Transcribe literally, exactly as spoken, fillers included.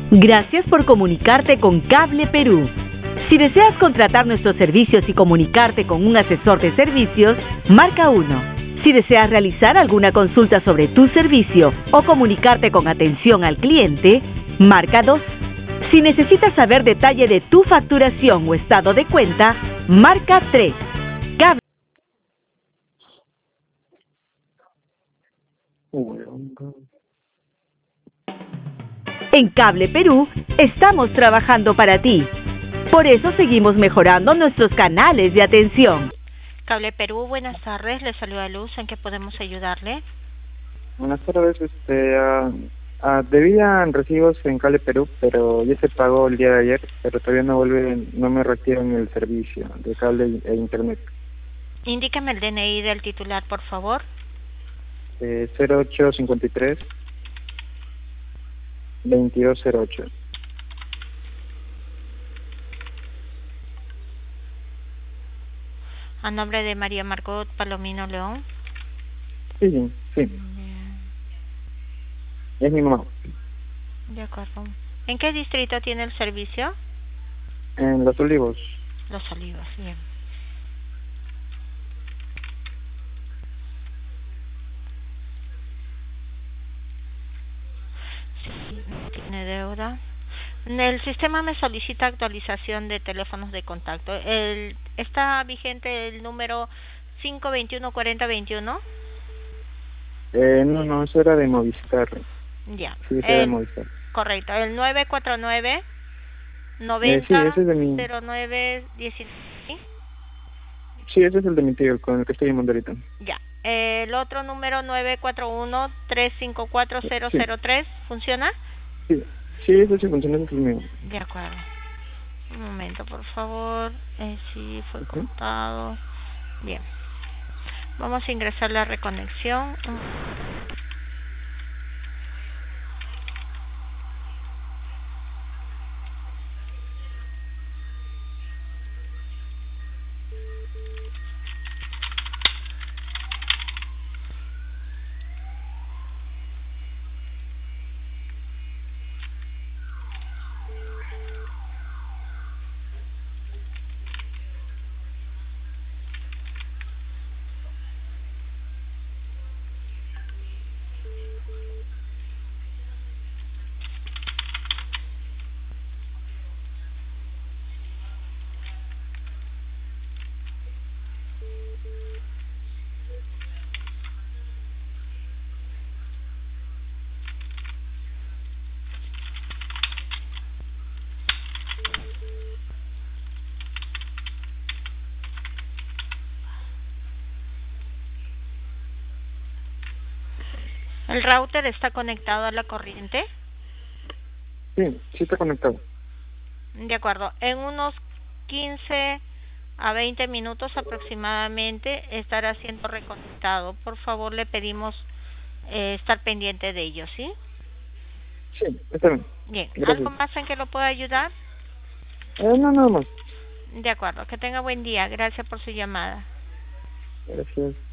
Gracias por comunicarte con Cable Perú. Si deseas contratar nuestros servicios y comunicarte con un asesor de servicios, marca uno. Si deseas realizar alguna consulta sobre tu servicio o comunicarte con atención al cliente, marca dos. Si necesitas saber detalle de tu facturación o estado de cuenta, marca tres. Cable. En Cable Perú estamos trabajando para ti. Por eso seguimos mejorando nuestros canales de atención. Cable Perú, buenas tardes. Le saluda Luz. ¿En qué podemos ayudarle? Buenas tardes. Este, uh, uh, debían recibos en Cable Perú, pero ya se pagó el día de ayer, pero todavía no vuelven, no me retiran el servicio de cable e internet. Indíqueme el D N I del titular, por favor. Eh, cero ocho cincuenta y tres veintidós cero ocho. A nombre de María Margot Palomino León. Sí, sí, sí. Bien. Es mi mamá. De acuerdo. ¿En qué distrito tiene el servicio? En Los Olivos. Los Olivos, bien. Sí, no tiene deuda. El sistema me solicita actualización de teléfonos de contacto. El, ¿Está vigente el número cinco veintiuno cuarenta veintiuno? Eh, no, no, eso era de Movistar. Ya. Sí, eso El, era de Movistar. Correcto. El nueve cuatro nueve Eh, sí, noventa ese es de mi... cero nueve diecinueve. ¿Sí? Sí, ese es el de mi tío, con el que estoy llamando ahorita. Ya. El otro número nueve cuatro uno tres cinco cuatro cero cero tres, ¿funciona? Sí, sí, ese sí funciona, ese es el mío. De acuerdo. Un momento, por favor. Eh, sí, fue ¿Ok? cortado. Bien. Vamos a ingresar la reconexión. ¿El router está conectado a la corriente? Sí, sí está conectado. De acuerdo. En unos quince a veinte minutos aproximadamente estará siendo reconectado. Por favor, le pedimos eh, estar pendiente de ello, ¿sí? Sí, está bien. Bien. Gracias. ¿Algo más en que lo pueda ayudar? Eh, no, nada más. De acuerdo. Que tenga buen día. Gracias por su llamada. Gracias.